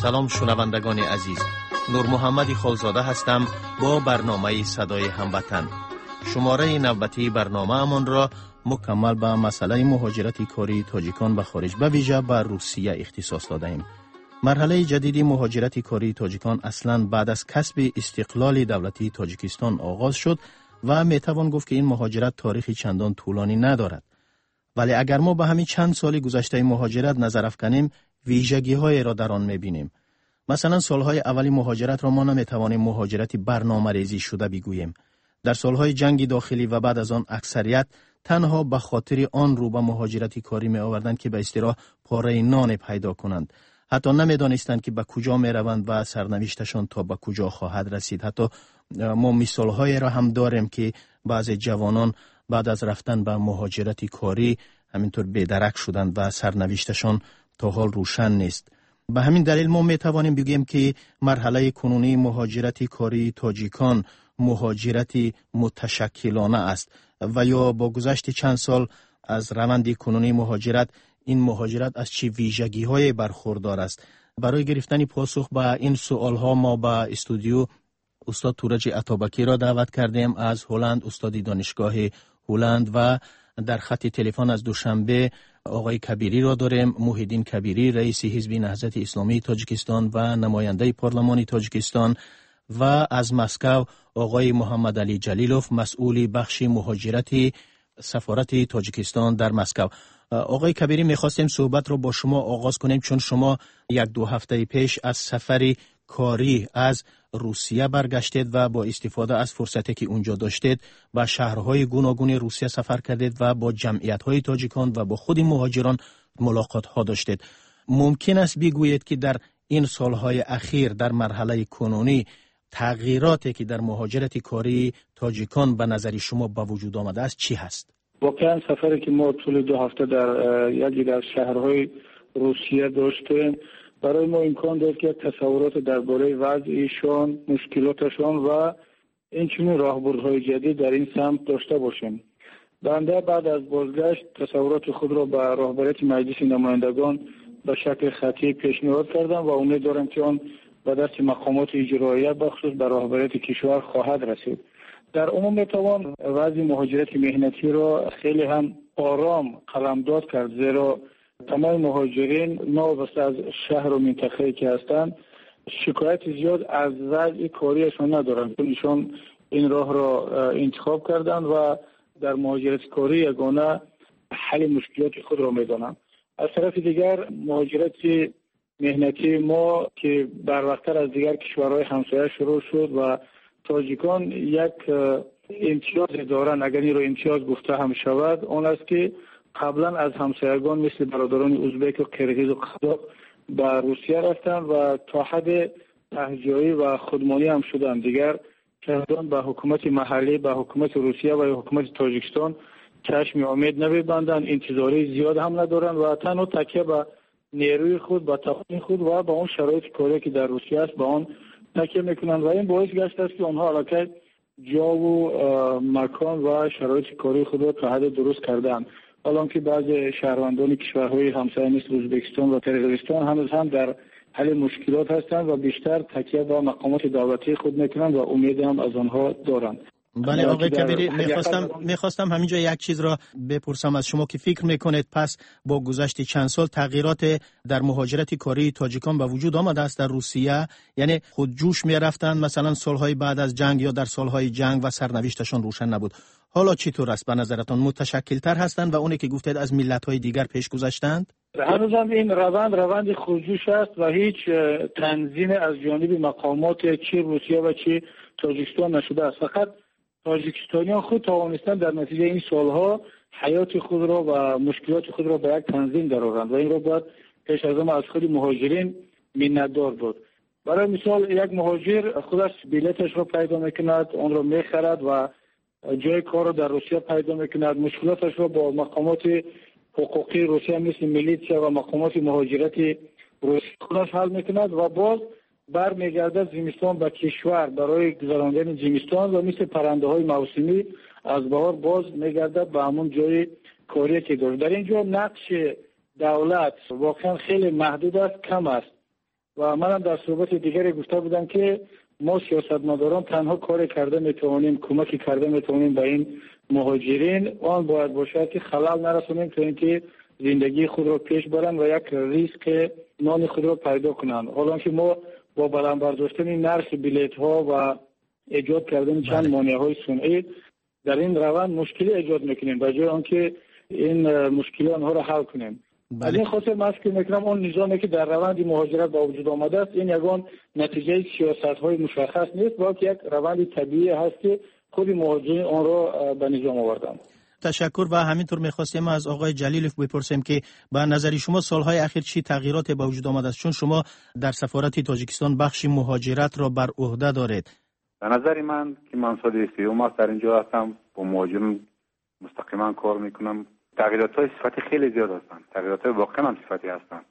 سلام شنوندگان عزیز، نور محمد خالزاده هستم با برنامه صدای هموطن. شماره نوبتی برنامه امان را مکمل به مسئله مهاجرت کاری تاجیکان به خارج به ویژه به روسیه اختصاص داده ایم. مرحله جدیدی مهاجرت کاری تاجیکان اصلاً بعد از کسب استقلال دولتی تاجیکستان آغاز شد و میتوان گفت که این مهاجرت تاریخی چندان طولانی ندارد. ولی اگر ما به همین چند سال گذشته مهاجرت نظر افکنیم، ویژگی‌های را در آن می‌بینیم. مثلا سالهای اولی مهاجرت را ما نمی‌توانیم مهاجرت برنامه‌ریزی شده بگوییم. در سالهای جنگ داخلی و بعد از آن اکثریت تنها به خاطر آن رو به مهاجرت کاری می‌آوردند که به اصطلاح پاره نان پیدا کنند. حتی نمی‌دانستند که به کجا می‌روند و سرنوشتشان تا به کجا خواهد رسید. حتی ما مثال‌های را هم داریم که بعضی جوانان بعد از رفتن به مهاجرت کاری همینطور بی‌درک شدند و سرنوشتشان تا حال روشن نیست. به همین دلیل ما می‌توانیم بگوییم که مرحله کنونی مهاجرت کاری تاجیکان مهاجرت متشکلانه است و یا با گذشت چند سال از روند کنونی مهاجرت، این مهاجرت از چه ویژگی‌های برخوردار است. برای گرفتن پاسخ به این سوال‌ها ما به استودیو استاد تورج عطابکی را دعوت کردیم از هلند، استادی دانشگاه هلند، و در خط تلفن از دوشنبه آقای کبیری را داریم، محیدین کبیری، رئیس حزب نهضت اسلامی تاجیکستان و نماینده پارلمان تاجیکستان، و از مسکو آقای محمد علی جلیلوف، مسئول بخش مهاجرت سفارت تاجیکستان در مسکو. آقای کبیری، می‌خواستیم صحبت را با شما آغاز کنیم چون شما 1-2 هفته پیش از سفر کاری از روسیه برگشتید و با استفاده از فرصتی که اونجا داشتید به شهرهای گوناگون روسیه سفر کردید و با جمعیت‌های تاجیکان و با خود مهاجران ملاقات‌ها داشتید. ممکن است بگویید که در این سالهای اخیر در مرحله کنونی تغییراتی که در مهاجرت کاری تاجیکان به نظر شما به وجود آمده است چی هست؟ واقعا سفری که ما طول 2 هفته در یکی از شهرهای روسیه داشتیم برای ما امکان داد که تصورات درباره وضع ایشان، مشکلاتشان و اینچنین راهبردهای جدید در این سمت داشته باشیم. بنده بعد از بازگشت تصورات خود را به راهبریت مجلس نمایندگان به شکل خطی پیشنهاد کردم و امید دارم که آن به دست مقامات اجراییه بخصوص به راهبریت کشور خواهد رسید. در عموم میتوان وضع مهاجرت مهنتی را خیلی هم آرام قلمداد کرد، زیرا تمام مهاجرین ناوابسته از شهر و منطقه‌ای که هستند شکایت زیاد از وضع کاریشان ندارند، چون ایشان این راه را انتخاب کردند و در مهاجرت کاری یگانه حل مشکلات خود را میدانند. از طرف دیگر مهاجرت مهنتی ما که بروقتر از دیگر کشورهای همسایه شروع شد و تاجیکان یک امتیاز دارند، اگر این را امتیاز گفته هم شود، آن است که قبلا از همسایگان مثل برادران ازبک و قرقیز و قزاق به روسیه رفتند و تا حد تهجایی و خودمانی هم شدند. دیگر شهردان به حکومت محلی، به حکومت روسیه و حکومت تاجیکستان چشم امید نمیبندند، انتظاری زیاد هم ندارند و تنها تکیه به نیروی خود، به توان خود و به اون شرایط کاری که در روسیه است به آن تکیه میکنند و این باعث گشته است که آنها علاقه جا و مکان و شرایط کاری خود را تا حد درست کردند. حالا که بعضی شهروندان کشورهای همسایه مثل ازبکستان و قرقیزستان هنوز هم در حل مشکلات هستند و بیشتر تکیه به مقامات دولتی خود میکنند و امید هم از آنها دارند. بله آقای کبیری، میخواستم همینجا یک چیز را بپرسم از شما که فکر میکنید پس با گذشت چند سال تغییرات در مهاجرت کاری تاجیکان به وجود آمده است در روسیه؟ یعنی خودجوش میرفتند مثلا سالهای بعد از جنگ یا در سالهای جنگ و سرنوشتشان روشن نبود. حالا چطور است به نظرتان؟ متشکل‌تر هستند و اونی که گفتید از ملت‌های دیگر پیش گذشتند؟ هنوز هم این روند خودجوش است و هیچ تنظیم از جانب مقامات چه روسیه و چه تاجیکستان نشده است. فقط تاجیکستانیان خود توانستند در نتیجه این سالها حیات خود را و مشکلات خود را به یک تنظیم درآورند و این را باید پیش از از خود مهاجرین منتدار بود. برای مثال یک مهاجر خودش بلیتش را پیدا میکند، آن را میخرد و جای کار را در روسیه پیدا میکند، مشکلاتش را با مقامات حقوقی روسیه مثل میلیتسیا و مقامات مهاجرت روسیه خودش حل میکند و باز برمیگردد زمستان به کشور برای گذراندن زمستان و مثل پرنده های موسمی از بهار باز میگردد به همون جای کاری که دارد. در اینجا نقش دولت واقعا خیلی محدود است، کم است. و منم در صحبت دیگری گفته بودم که ما سیاستمداران تنها کار کرده میتوانیم، کمکی کرده میتوانیم به این مهاجرین، آن باید باشد که خلل نرسونیم تا اینکه زندگی خود را پیش برن و یک ریسک نان خود را پیدا کنند. حالا که ما با بلند برداشتن نرخ بلیط ها و ایجاد کردن چند مانع های صنعی در این روند مشکلی ایجاد میکنیم به جای آنکه این مشکل آنها را حل کنیم. از این خاطر من فکر میکنم اون نظامی که در روند مهاجرت با وجود آمده است این یگان نتیجه سیاست های مشخص نیست، بلکه یک روند طبیعی هست که خود مهاجرین آن را به نظام آوردند. تشکر. و همینطور می‌خواستیم از آقای جلیلوف بپرسیم که به نظر شما سالهای اخیر چی تغییرات به وجود آمده است، چون شما در سفارت تاجیکستان بخش مهاجرت را بر عهده دارید؟ به نظر من که من سال 30 در اینجا هستم، با مهاجرین مستقیما کار میکنم. تغییرات‌های صفتی خیلی زیاد هستند، تغییرات‌های واقعا هم صفتی هستند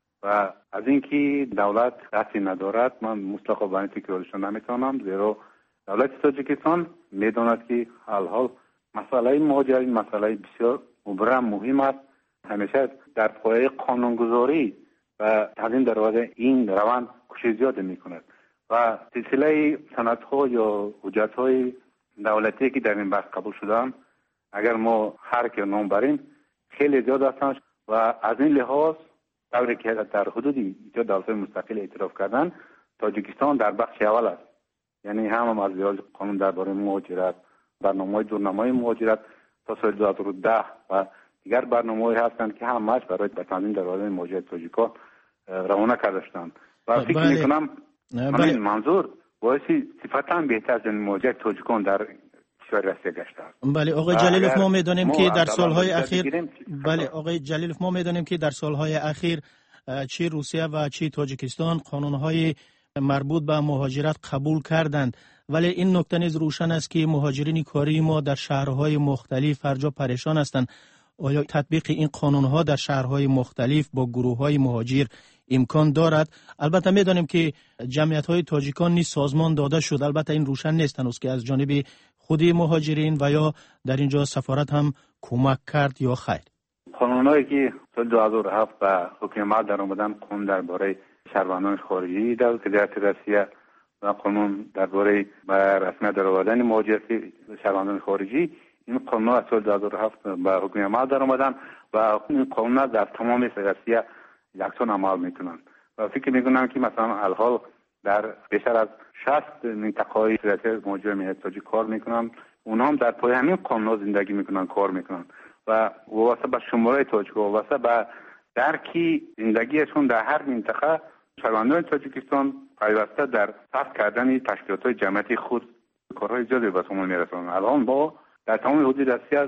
و از اینکه دولت دستی ندارد من مطلقا به این فکرشون نمیتونم، زیرا دولت تاجیکستان میداند که حال مسئله مهاجرین مسئله بسیار مبرم مهم است. همیشه در پایه قانونگذاری و تنظیم دروازه این روند کوشش زیاد میکند و سلسله سندها یا حجت‌های دولتی که در این بحث قبول شدن اگر ما هر که نام بریم خیلی زیاد هستند و از این لحاظ طوری که در حدود ایجاد دولت مستقل اعتراف کردن تاجیکستان در بخش اول است، یعنی هم از لحاظ قانون درباره مهاجرت، برنامه‌های دورنمای مهاجرت تا سال 2010 و دیگر برنامه‌های هستند که همش برای تنظیم دروازه مهاجرت تاجیکان روانه کرده شدند و فکر می‌کنم همین منظور باعث صفتا بهتر از مهاجرت تاجیکان در کشور روسیه گشته است. بله آقای جلیلوف، ما می‌دانیم که در سال‌های اخیر آقای جلیلوف ما می‌دانیم که در سال‌های اخیر چه روسیه و چه تاجیکستان قانون‌های مربوط به مهاجرت قبول کردند، ولی این نکته نیز روشن است که مهاجرین کاری ما در شهرهای مختلف هر جا پریشان هستند. آیا تطبیق این قانون‌ها در شهرهای مختلف با گروه‌های مهاجر امکان دارد؟ البته می‌دانیم که جمعیت‌های تاجیکان نیز سازمان داده شد، البته این روشن نیست هنوز که از جانب خود مهاجرین و یا در اینجا سفارت هم کمک کرد یا خیر. قانونایی که سال 2007 به حکومت در آمدن، قانون درباره شهروندان خارجی دولت فدراسیون روسیه و قانون درباره رسمیت درآوردن مهاجرتی شهروندان خارجی، این قانون از سال 2007 به حکومت در آمدن و این قانون در تمام روسیه یکسان عمل میکنند و فکر میکنم که مثلا الحال در بیشتر از 60 منطقه‌های روسیه مهاجرین تاجیک کار میکنند، اونها هم در پای همین قانون زندگی میکنند، کار میکنند و واسه به شماره تاجیک و واسه به درکی زندگیشون در هر منطقه شهروندان تاجیکستان پیوسته در فصل کردن تشکیلات‌های جمعیتی خود کارهای زیادی به اتمام میرسانند. الان با در تمام حدود روسیه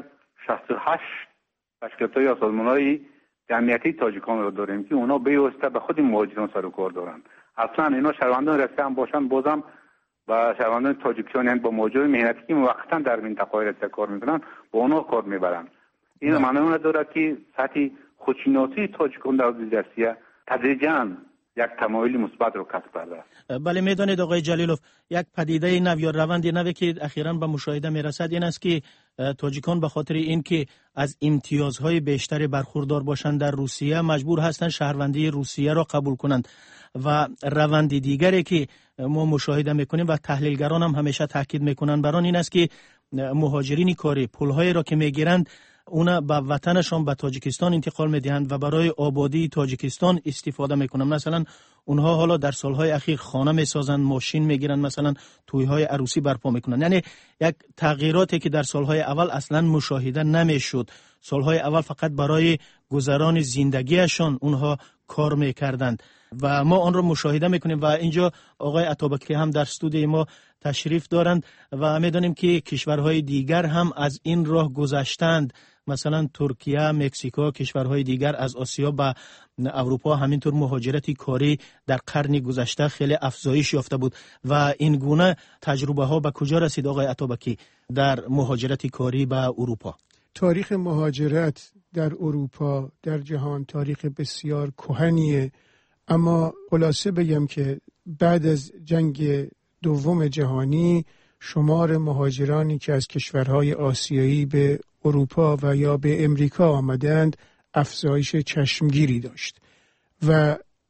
68 تشکیلات یا سازمان‌های جمعیتی تاجیکان را داریم که اونا بیوسته به خود مهاجران سر و کار دارند. اصلا اینا شهروندان روسیه هم باشن بازم با شهروندان تاجیکستان یعنی با مهاجران مهنتی که موقتا در منطقه روسیه کار میکنن با اونا کار میبرند. این معنی دارد که سطح خودشناسی تاجیکان در روسیه تدریجاً یک تمایل مثبت رو کسب کرده است. بله میدانید آقای جلیلوف، یک پدیده نو یا روند نوی که اخیراً به مشاهده میرسد این است که تاجیکان به خاطر اینکه از امتیازهای بیشتری برخوردار باشند در روسیه مجبور هستند شهروندی روسیه را قبول کنند و روند دیگری که ما مشاهده میکنیم و تحلیلگران هم همیشه تاکید میکنند بر آن این است که مهاجرین کاری پولهایی را که میگیرند اونا به وطنشان به تاجیکستان انتقال میدهند و برای آبادی تاجیکستان استفاده میکنند. مثلا اونها حالا در سالهای اخیر خانه میسازند، ماشین میگیرند، مثلا تویهای عروسی برپا میکنند. یعنی یک تغییراتی که در سالهای اول اصلا مشاهده نمیشد. سالهای اول فقط برای گذران زندگیشان اونها کار میکردند و ما آن را مشاهده میکنیم و اینجا آقای عطابکی هم در استودیوی ما تشریف دارند و میدانیم که کشورهای دیگر هم از این راه گذشتند، مثلا ترکیه، مکزیکو، کشورهای دیگر از آسیا به اروپا همینطور مهاجرتی کاری در قرن گذشته خیلی افزایش یافته بود و این گونه تجربه ها به کجا رسید آقای عطابکی در مهاجرتی کاری به اروپا؟ تاریخ مهاجرت در اروپا در جهان تاریخ بسیار کهنیه، اما خلاصه بگم که بعد از جنگ دوم جهانی شمار مهاجرانی که از کشورهای آسیایی به اروپا و یا به امریکا آمدند افزایش چشمگیری داشت و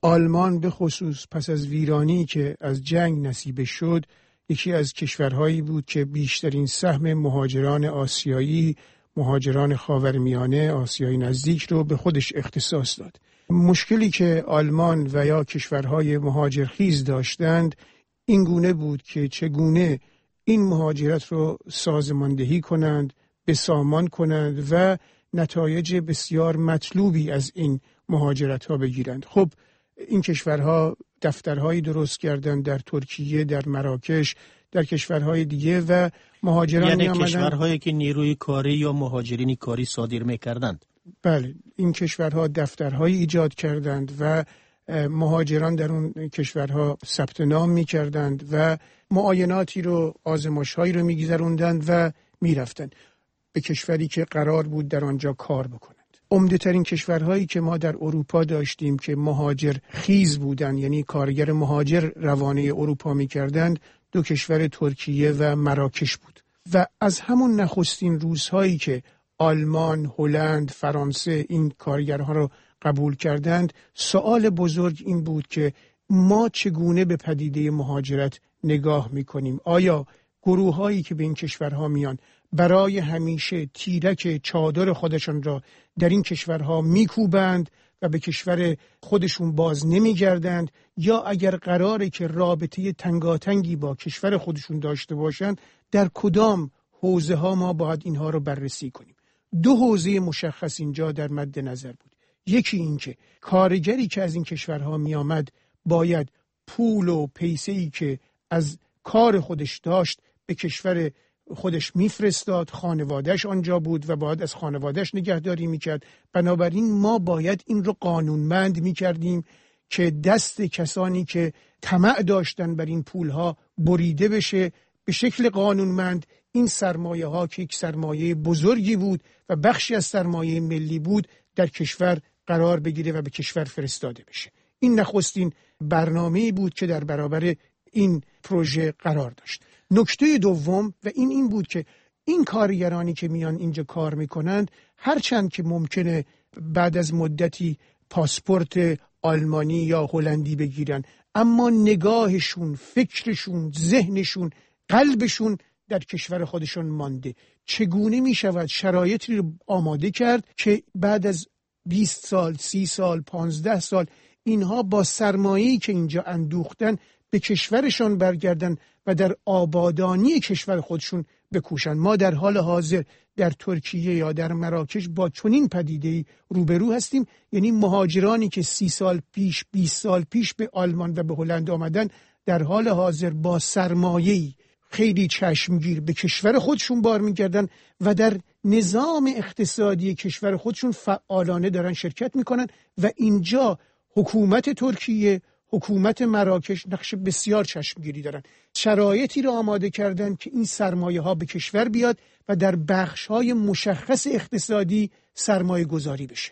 آلمان به خصوص پس از ویرانی که از جنگ نصیب شد یکی از کشورهایی بود که بیشترین سهم مهاجران آسیایی، مهاجران خاورمیانه، آسیای نزدیک رو به خودش اختصاص داد. مشکلی که آلمان و یا کشورهای مهاجرخیز داشتند این گونه بود که چگونه این مهاجرت رو سازماندهی کنند، بسامان کنند و نتایج بسیار مطلوبی از این مهاجرت ها بگیرند. خب این کشورها دفترهایی درست کردند در ترکیه، در مراکش، در کشورهای دیگه و مهاجران یعنی کشورهایی که نیروی کاری یا مهاجرین کاری صادر می‌کردند. بله، این کشورها دفترهایی ایجاد کردند و مهاجران در اون کشورها ثبت نام می‌کردند و معایناتی رو، آزمایش‌هایی رو می‌گذروندند و می‌رفتند به کشوری که قرار بود در آنجا کار بکنند. عمده‌ترین کشورهایی که ما در اروپا داشتیم که مهاجر خیز بودند، یعنی کارگر مهاجر روانه اروپا می‌کردند، دو کشور ترکیه و مراکش بود. و از همون نخستین روزهایی که آلمان، هلند، فرانسه این کارگرها رو قبول کردند، سوال بزرگ این بود که ما چگونه به پدیده مهاجرت نگاه می‌کنیم؟ آیا گروه‌هایی که به این کشورها میان برای همیشه تیرک چادر خودشان را در این کشورها میکوبند و به کشور خودشون باز نمیگردند، یا اگر قراره که رابطه تنگاتنگی با کشور خودشون داشته باشند در کدام حوزه ها ما باید اینها رو بررسی کنیم؟ دو حوزه مشخص اینجا در مد نظر بود. یکی این که کارگری که از این کشورها می آمد باید پول و پیسه‌ای که از کار خودش داشت به کشور خودش میفرستاد، خانوادهش آنجا بود و باید از خانوادهش نگهداری میکرد. بنابراین ما باید این رو قانونمند میکردیم که دست کسانی که طمع داشتن بر این پولها بریده بشه به شکل قانونمند. این سرمایه ها که یک سرمایه بزرگی بود و بخشی از سرمایه ملی بود در کشور قرار بگیره و به کشور فرستاده بشه. این نخستین برنامه‌ای بود که در برابر این پروژه قرار داشت. نکته دوم و این بود که این کارگرانی که میان اینجا کار میکنند هرچند که ممکنه بعد از مدتی پاسپورت آلمانی یا هلندی بگیرن، اما نگاهشون، فکرشون، ذهنشون، قلبشون در کشور خودشون مانده. چگونه میشود شرایطی رو آماده کرد که بعد از 20 سال، 30 سال، 15 سال اینها با سرمایه‌ای که اینجا اندوختن به کشورشان برگردن و در آبادانی کشور خودشون بکوشن. ما در حال حاضر در ترکیه یا در مراکش با چنین پدیده‌ای روبرو هستیم، یعنی مهاجرانی که 30 سال پیش، 20 سال پیش به آلمان و به هلند آمدن در حال حاضر با سرمایه‌ای خیلی چشمگیر به کشور خودشون بار می‌گردن و در نظام اقتصادی کشور خودشون فعالانه دارن شرکت می‌کنن و اینجا حکومت ترکیه، حکومت مراکش نقش بسیار چشمگیری دارن. شرایطی را آماده کردن که این سرمایه ها به کشور بیاد و در بخش های مشخص اقتصادی سرمایه گذاری بشه.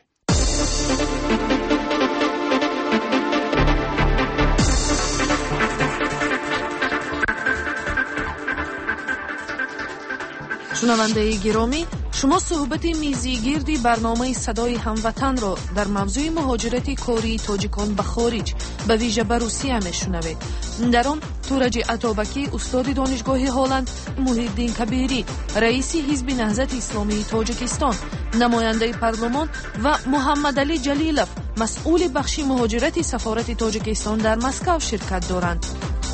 شنونده گرامی، شما صحبت میزیگیردی برنامه صدای هموطن را در موضوع مهاجرت کاری تاجیکان به خارج به ویژه به روسیه میشنوید. در آن تورج عطابکی استاد دانشگاه هلند، محیدین کبیری رئیس حزب نهضت اسلامی تاجیکستان، نماینده پارلمان و محمد علی جلیلوف مسئول بخش مهاجرت سفارت تاجیکستان در مسکو شرکت دارند.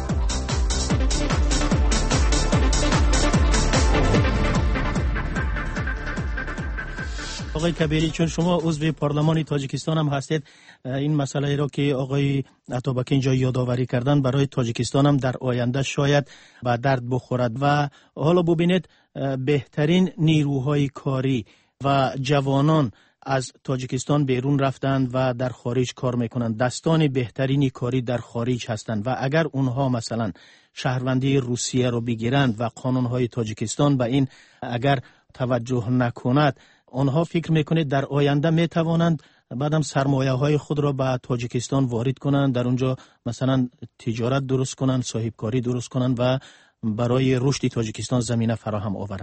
آقای کبیری، چون شما عضو پارلمان تاجیکستان هم هستید، این مسئله را که آقای عطابکی اینجا یادآوری کردن برای تاجیکستان هم در آینده شاید به درد بخورد. و حالا ببینید بهترین نیروهای کاری و جوانان از تاجیکستان بیرون رفتند و در خارج کار میکنند. دستان بهترین کاری در خارج هستند و اگر اونها مثلا شهروندی روسیه رو بگیرند و قانونهای تاجیکستان به این اگر توجه نکند، آنها فکر میکنید در آینده میتوانند بعدم سرمایه های خود را به تاجیکستان وارد کنند، در اونجا مثلا تجارت درست کنند، صاحبکاری درست کنند و برای رشد تاجیکستان زمینه فراهم آورند؟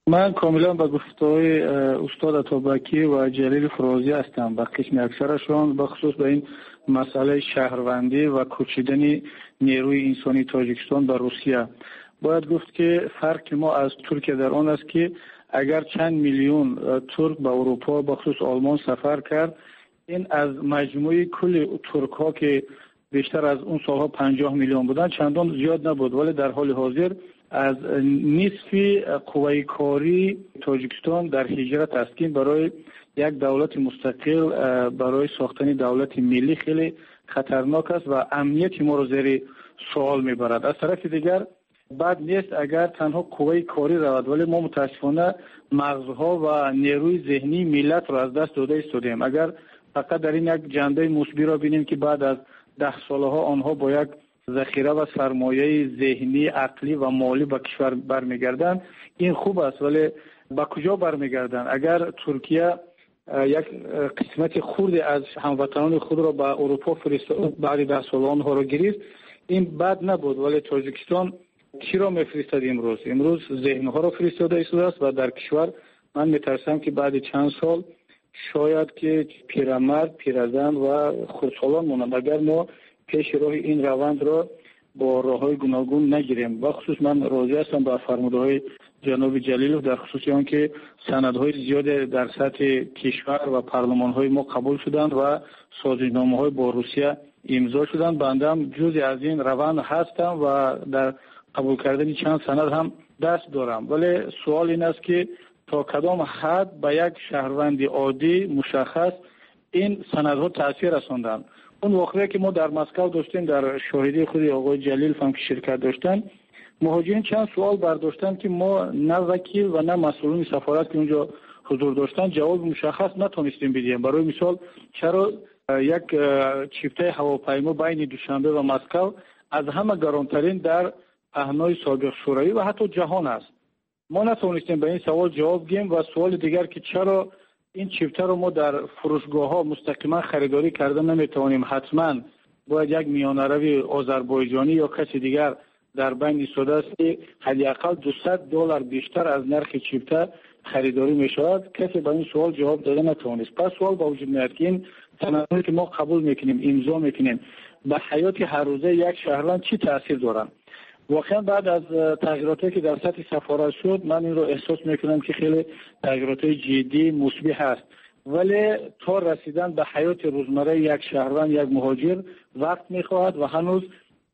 من کاملا با گفته‌های استاد اتابکی و جلیل فروزی هستم با قسم اکثرشون، بخصوص به این مسئله شهروندی و کوچیدن نیروی انسانی تاجیکستان به روسیه. باید گفت که فرق ما از ترکیه در آن است که اگر چند میلیون ترک به اروپا بخصوص آلمان سفر کرد، این از مجموعه کل ترک ها که بیشتر از اون سالها 50 میلیون بودن چندان زیاد نبود، ولی در حال حاضر از نصف قوه کاری تاجیکستان در هجرت است که برای یک دولت مستقل، برای ساختن دولت ملی خیلی خطرناک است و امنیت ما رو زیر سوال میبرد. از طرف دیگر بعد نیست اگر تنها قوه کاری رود، ولی ما متاسفانه مغزها و نیروی ذهنی ملت رو از دست داده ایستادیم. اگر فقط در این یک جنبه مثبت را بینیم که بعد از 10 سالها آنها با یک ذخیره و سرمایه ذهنی، عقلی و مالی به کشور برمیگردند، این خوب است، ولی به کجا برمیگردند؟ اگر ترکیه یک قسمت خردی از هموطنان خود را به اروپا فرستاد، بعد 10 سال آنها را گرفت، این بد نبود، ولی تاجیکستان چی را میفرستد امروز؟ امروز ذهنها را فرستاده است و در کشور من میترسم که بعد چند سال شاید که پیرمرد، پیرزن و خردسالان مونند اگر ما پیش راه این روند را با راههای گوناگون نگیریم. و خصوص من راضی هستم با فرمودهای جناب جلیلوف در خصوص آن که سندهای زیاد در سطح کشور و پارلمان‌های ما قبول شدند و سازشنامه‌های با روسیه امضا شدند. بنده هم جزئی از این روند هستم و در قبول کردن چند سند هم دست دارم، ولی سوال این است که تا کدام حد به یک شهروند عادی مشخص این سندها تاثیر رساندند. اون واقعی که ما در مسکو داشتیم، در شاهدی خود آقای جلیل هم که شرکت داشتن، مهاجرین چند سوال برداشتن که ما نه وکیل و نه مسئولین سفارت که اونجا حضور داشتن جواب مشخص نتونستیم بدیم. برای مثال چرا یک چیفته هواپیما بین دوشنبه و مسکو از همه گرانترین در پهنای سابق شوروی و حتی جهان است؟ ما نتونستیم به این سوال جواب بدیم. و سوال دیگر که چرا این چیفته رو ما در فروشگاه ها مستقیما خریداری کردن نمیتوانیم؟ حتما باید یک میانروی آذربایجانی یا کسی دیگر در بین ایستاده است که حداقل $200 بیشتر از نرخ چیفته خریداری میشود. کسی به این سوال جواب داده نتوانست. پس سوال با وجود میاد که این سندهایی که ما قبول میکنیم، امضا میکنیم، به حیات هر روزه یک شهروند چی تاثیر دارن؟ واقعا بعد از تغییراتی که در سطح سفارت شد، من این رو احساس میکنم که خیلی تغییرات جدی مثبت هست، ولی تا رسیدن به حیات روزمره یک شهروند، یک مهاجر وقت میخواهد و هنوز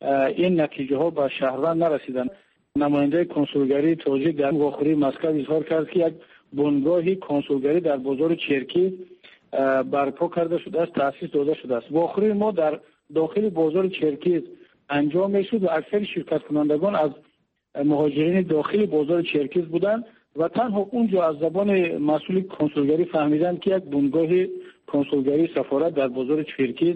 این نتیجه ها به شهروند نرسیدن. نماینده کنسولگری تاجیک در واخوری مسکو اظهار کرد که یک بنگاهی کنسولگری در بازار چرکیز برپا کرده شده است، تأسیس داده شده است. واخوری ما در داخل بازار چرکیز انجام میشد و اکثر شرکت کنندگان از مهاجرین داخل بازار چرکیز بودند و تنها اونجا از زبان مسئول کنسولگری فهمیدن که یک بنگاه کنسولگری سفارت در بازار چرکیز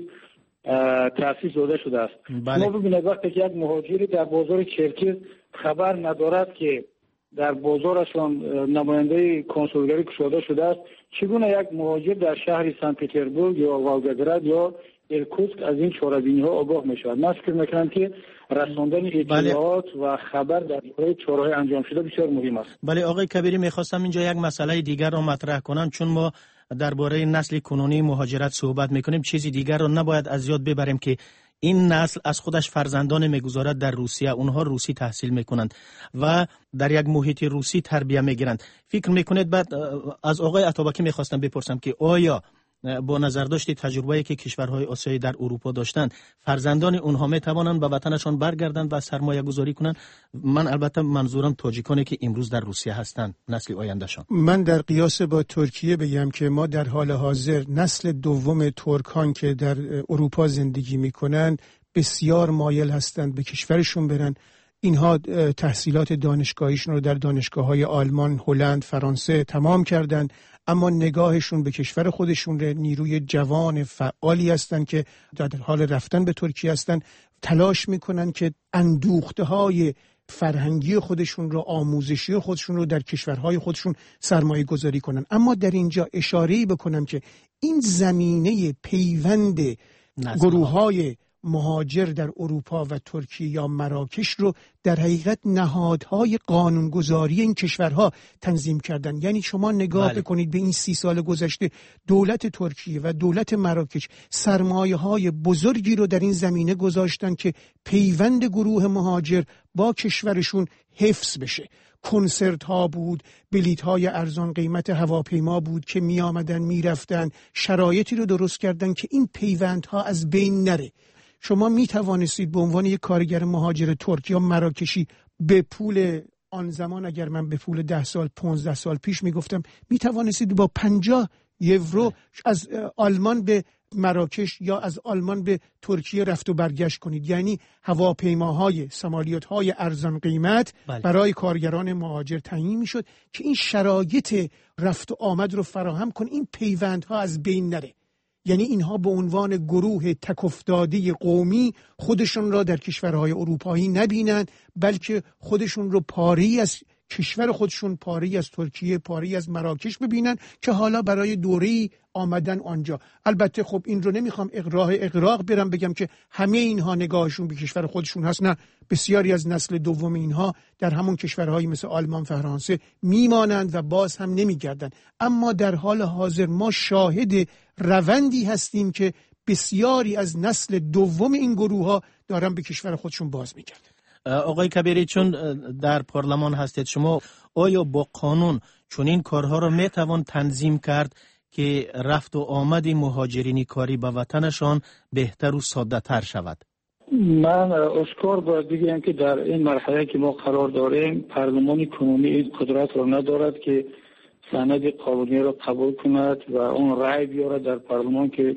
تأسیس داده شده است. ما ببینید وقتی که یک مهاجری در بازار چرکیز خبر ندارد که در بازارشان نماینده کنسولگری گشوده شده است، چگونه یک مهاجر در شهر سن پترزبورگ یا والگراد یا ایرکوتسک از این چاره‌بینی ها آگاه می شود؟ من فکر میکنم که رساندن اطلاعات و خبر در برای چاره‌های انجام شده بسیار مهم است. بله آقای کبیری، میخواستم اینجا یک مسئله دیگر رو مطرح کنم، چون ما درباره نسل کنونی مهاجرت صحبت میکنیم. چیزی دیگر رو نباید از یاد ببریم که این نسل از خودش فرزندان میگذارد در روسیه، اونها روسی تحصیل میکنند و در یک محیط روسی تربیت میگیرند. فکر میکنید بعد از آقای اتابکی میخواستم بپرسم که آیا با نظر داشتی تجربه‌ای که کشورهای آسیایی در اروپا داشتند، فرزندان اونها میتوانند به وطنشان برگردند و سرمایه گذاری کنند؟ من البته منظورم تاجیکانی که امروز در روسیه هستند، نسل آیندهشان. من در قیاس با ترکیه بگم که ما در حال حاضر نسل دوم ترکان که در اروپا زندگی میکنند بسیار مایل هستند به کشورشون برن. اینها تحصیلات دانشگاهیشون رو در دانشگاه‌های آلمان، هلند، فرانسه تمام کردند، اما نگاهشون به کشور خودشون نیروی جوان فعالی هستند که در حال رفتن به ترکیه هستند، تلاش میکنن که اندوخته‌های فرهنگی خودشون رو، آموزشی خودشون رو در کشورهای خودشون سرمایه گذاری کنن. اما در اینجا اشاره‌ای بکنم که این زمینه پیوند گروه‌های مهاجر در اروپا و ترکیه یا مراکش رو در حقیقت نهادهای قانونگذاری این کشورها تنظیم کردن. یعنی شما نگاه بکنید به این 30 سال گذشته دولت ترکیه و دولت مراکش سرمایه‌های بزرگی رو در این زمینه گذاشتن که پیوند گروه مهاجر با کشورشون حفظ بشه. کنسرت ها بود، بلیط های ارزان قیمت هواپیما بود که می آمدن می رفتن، شرایطی رو درست کردن که این پیوند ها از بین نره. شما می توانستید به عنوان یک کارگر مهاجر ترک یا مراکشی به پول آن زمان، اگر من به پول 10 سال 15 سال پیش می گفتم، می توانستید با 50 یورو از آلمان به مراکش یا از آلمان به ترکیه رفت و برگشت کنید. یعنی هواپیماهای سمالیات‌های ارزان قیمت برای کارگران مهاجر تعیین می‌شد که این شرایط رفت و آمد رو فراهم کنه، این پیوندها از بین نره. یعنی اینها به عنوان گروه تک‌افتاده قومی خودشون را در کشورهای اروپایی نبینن، بلکه خودشون رو پاری از کشور خودشون، پاری از ترکیه، پاری از مراکش ببینن که حالا برای دوره‌ای آمدن آنجا. البته خب این رو نمیخوام اغراق برم بگم که همه اینها نگاهشون به کشور خودشون هست، نه، بسیاری از نسل دوم اینها در همون کشورهایی مثل آلمان، فرانسه میمانند و باز هم نمیگردن. اما در حال حاضر ما شاهد روندی هستیم که بسیاری از نسل دوم این گروه ها دارن به کشور خودشون باز میگردن. آقای کبیری، چون در پارلمان هستید شما، آیا با قانون چون این کارها رو میتوان تنظیم کرد که رفت و آمد مهاجرین کاری به وطنشان بهتر و ساده تر شود؟ من اشکار باید بگم که در این مرحله که ما قرار داریم پارلمان کنونی این قدرت رو ندارد که سند قانونی رو قبول کند و اون رأی بیاره در پارلمان که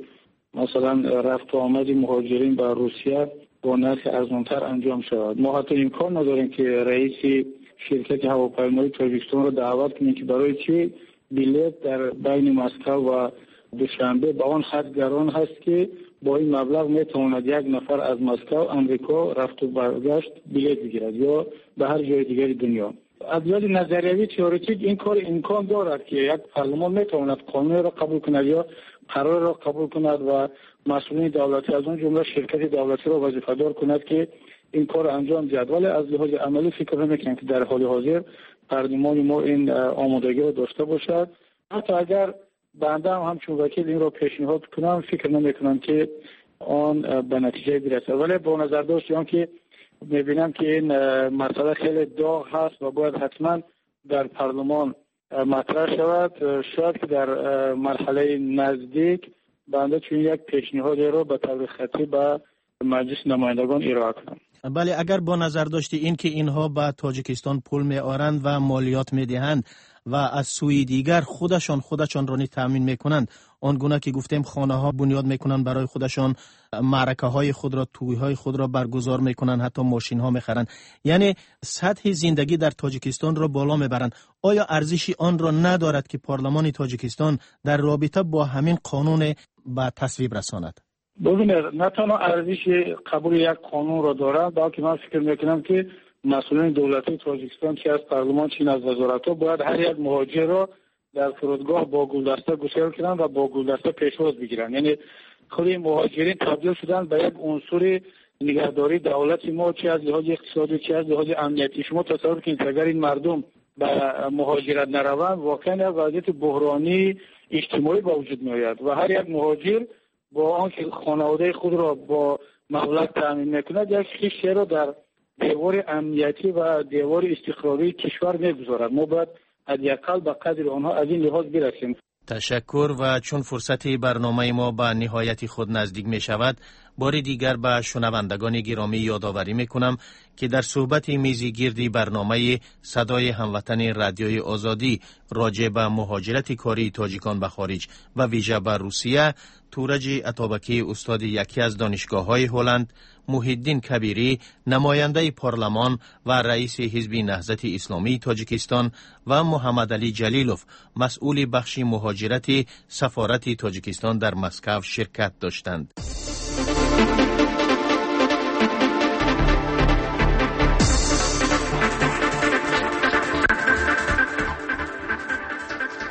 مثلا رفت و آمد مهاجرین به روسیه با نرخ ارزانتر انجام شود. ما حتی امکان نداریم که رئیس شرکت هواپیمایی تاجیکستان رو دعوت کنیم که برای چی بلیط در بین مسکو و دوشنبه با آن حد گران هست که با این مبلغ میتواند یک نفر از مسکو امریکا رفت و برگشت بلیط بگیرد یا به هر جای دیگری دنیا. از نظر نظریوی تئوریک این کار امکان دارد که یک پارلمان میتواند قانون را قبول کند یا قرار را قبول کند و مسئولین دولتی از اون جمله شرکت دولتی را وظیفه‌دار کند که این کار انجام دهد. ولی از لحاظ عملی فکر نمی‌کنم که در حال حاضر پارلمان ما این آمادگی را داشته باشد. حتی اگر بنده هم همچون وکیل این را پیشنهاد کنم، فکر نمی‌کنم که آن به نتیجه برسد. ولی با نظر داشتم که می‌بینم که این مسئله خیلی داغ هست و باید حتما در پارلمان مطرح شود. شاید که در مرحله نزدیک بنده چون یک پیشنهاد را به طور خطی به مجلس نمایندگان ارائه کنم. بله، اگر با نظر داشتی این که اینها به تاجیکستان پول می‌آورند و مالیات می‌دهند و از سوی دیگر خودشان را تامین می‌کنند، آنگونه که گفتیم خانه‌ها بنیاد می‌کنند برای خودشان، معرکه‌های خود را، توی‌های خود را برگزار می‌کنند، حتی ماشین‌ها می‌خرند، یعنی سطح زندگی در تاجیکستان را بالا می‌برند. آیا ارزشی آن را ندارد که پارلمان تاجیکستان در رابطه با همین قانون به تصویب رساند؟ ببینید، نه تنها ارزش قبول یک قانون را دارد، بلکه من فکر میکنم که مسئولین دولتی تاجیکستان چه از پارلمان چه از وزارت‌ها باید هر یک مهاجر را در فرودگاه با گلدسته گسیل کنند و با گلدسته پیشواز بگیرند. یعنی خود مهاجرین تبدیل شدن به یک عنصر نگهداری دولت ما، چه از لحاظ اقتصادی چه از لحاظ امنیتی. شما تصور کنید اگر این مردم به مهاجرت نروند، واقعا یک وضعیت بحرانی اجتماعی با وجود میآید و هر یک مهاجر با آنکه خانواده خود را با مبلغ تامین میکند، یک خیشی را در دیوار امنیتی و دیوار استقراری کشور میگذارد. ما باید حداقل به قدر آنها از این لحاظ برسیم. تشکر. و چون فرصت برنامه ما به نهایت خود نزدیک می شود، بار دیگر به شنوندگان گرامی یادآوری می کنم که در صحبت میزی گردی برنامه صدای هموطن رادیوی آزادی راجع به مهاجرت کاری تاجیکان به خارج و ویژه به روسیه، تورج عطابکی استاد یکی از دانشگاه‌های هلند، محی‌الدین کبیری نماینده پارلمان و رئیس حزب نهضت اسلامی تاجیکستان و محمد علی جلیلوف مسئول بخش مهاجرت سفارت تاجیکستان در مسکو شرکت داشتند.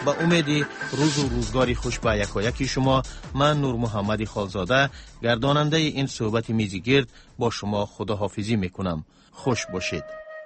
با امید روز و روزگاری خوش به یکایک شما، من نور محمد خالزاده گرداننده این صحبت میزگرد با شما خداحافظی میکنم. خوش باشید.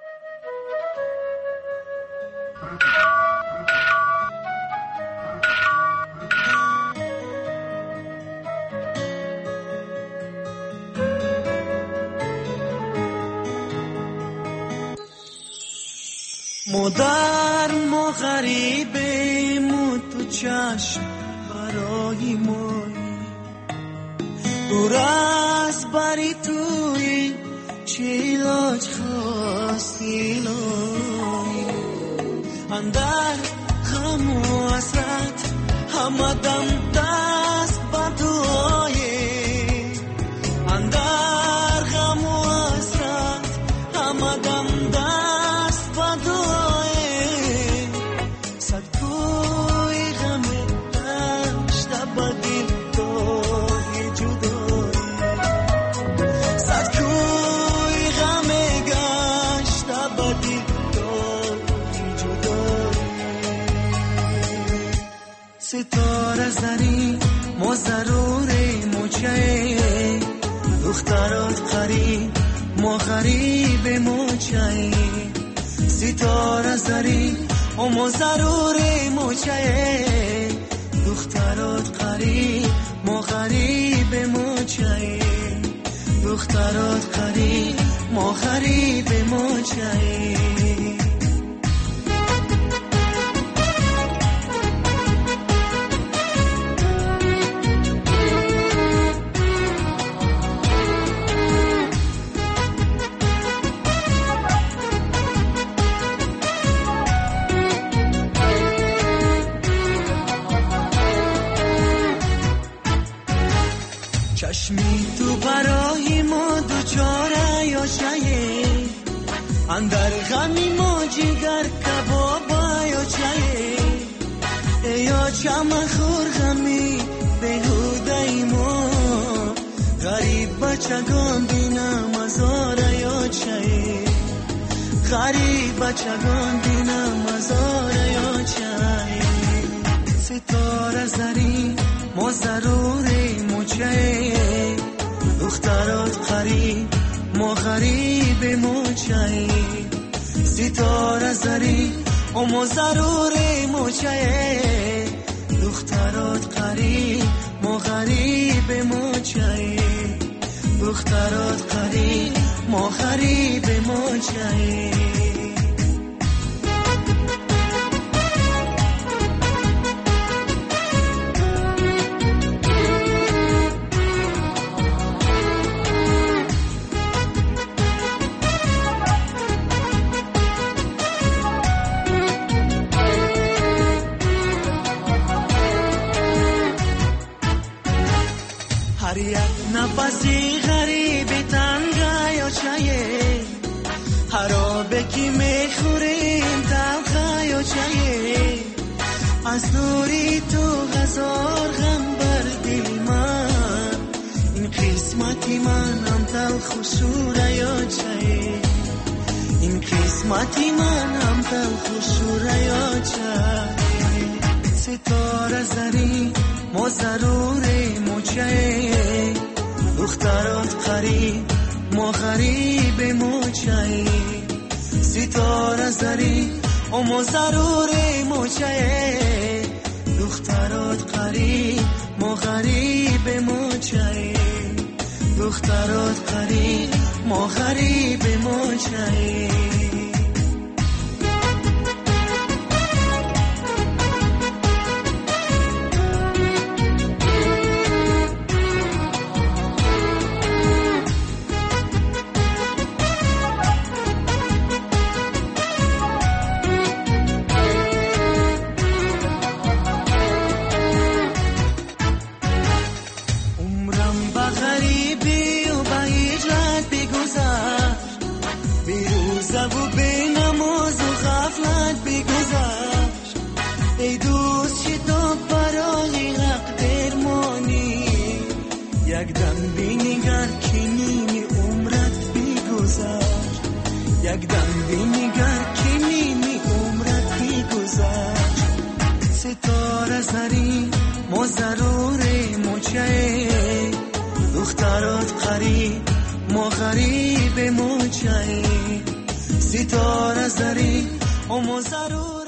مادر ما غریبیم و تو چشم برای مایی، دور از بری توی چه علاج خواستی الهی، اندر غم و حسرت همه دم دست به دعایی، اندر غم و حسرت همه دم دست به دعایی، صد کوی غم داشته به دل دای جدایی، صد کوی غم گشته به دل دای جدایی، ستاره زری ما ضرور موچه، دخترات قریب ما غریب موچه، ستاره زری ما ضرور موچه، دخترات قریب ما غریب موچه، دخترات قریب ما غریب موچه. چشمی تو برای ما دوچاره یا شایه، اندر غمی ما جگر کبابا یا چایه، یا چم خور غمی بهوده ما، غریب بچگان دینم ازاره یا چایه، غریب بچگان دینم ازاره یا چایه، ستاره زری ما ضروری موچه، دخترات قریب ما غریب موچه، ستاره زری ما ضروری موچه، دخترات قریب ما غریب موچه، دخترات قریب ما غریب موچه. نفسی غریب تنگا یا چایه، حرابه کی میخوریم تلخا یا چایه، از نوری تو هزار غم بر دل من، این قسمتی من هم تلخ و شوره یا چایه، این قسمتی من هم تلخ و شوره یا چایه، ستاره زری ما ضروری موچه، دخترات قریب ما غریب موچه، ستاره زری ما ضروری موچه، دخترات قریب ما غریب موچه، دخترات قریب ما غریب موچه. یک دم بینگر کنین عمرت بیگذشت، یک دم بینگر کنین عمرت بیگذشت، ستاره زری ما ضرور موچه دخترات غریب ما غریب موچه ستاره زری ما ضرور